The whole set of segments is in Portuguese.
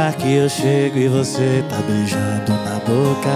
lugar que eu chego e você tá beijando na boca,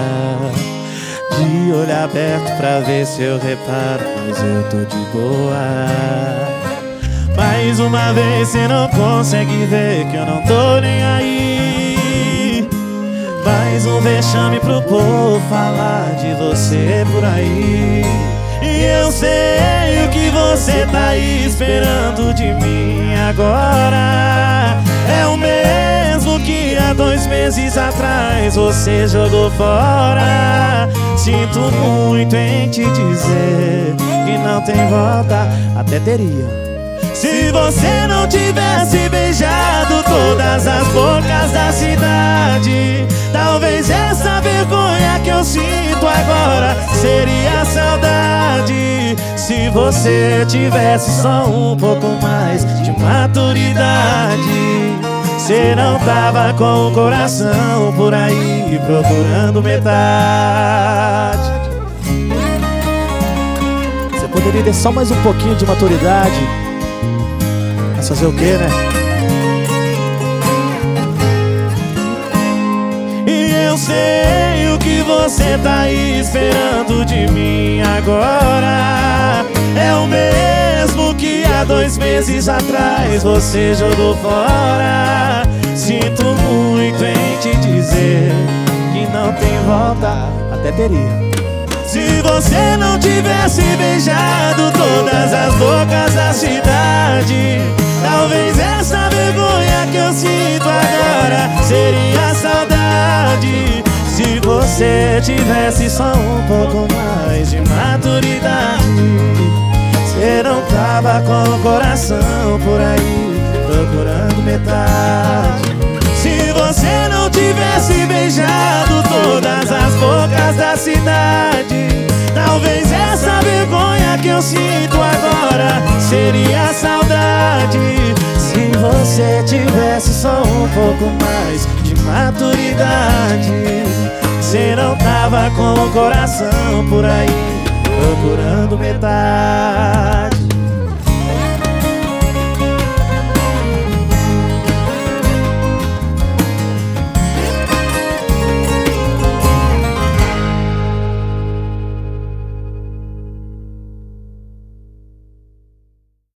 de olho aberto pra ver se eu reparo, mas eu tô de boa. Mais uma vez cê não consegue ver que eu não tô nem aí. Mais um vexame pro povo falar de você por aí. E eu sei o que você tá aí esperando de mim agora. É o mesmo que há 2 meses atrás você jogou fora. Sinto muito em te dizer que não tem volta. Até teria se você não tivesse beijado todas as bocas da cidade. Talvez essa vergonha que eu sinto agora seria saudade. Se você tivesse só um pouco mais de maturidade, cê não tava com o coração por aí procurando metade. Você poderia ter só mais um pouquinho de maturidade. Mas fazer o quê, né? E eu sei o que você tá aí esperando de mim agora. É o mesmo que há 2 meses atrás você jogou fora. Sinto muito em te dizer que não tem volta. Até teria. Se você não tivesse beijado todas as bocas da cidade, talvez essa vergonha que eu sinto agora seria saudade. Se você tivesse só um pouco mais de maturidade, cê não tava com o coração por aí procurando metade. Se você não tivesse beijado todas as bocas da cidade, talvez essa vergonha que eu sinto agora seria saudade. Se você tivesse só um pouco mais de maturidade, cê não tava com o coração por aí procurando metade.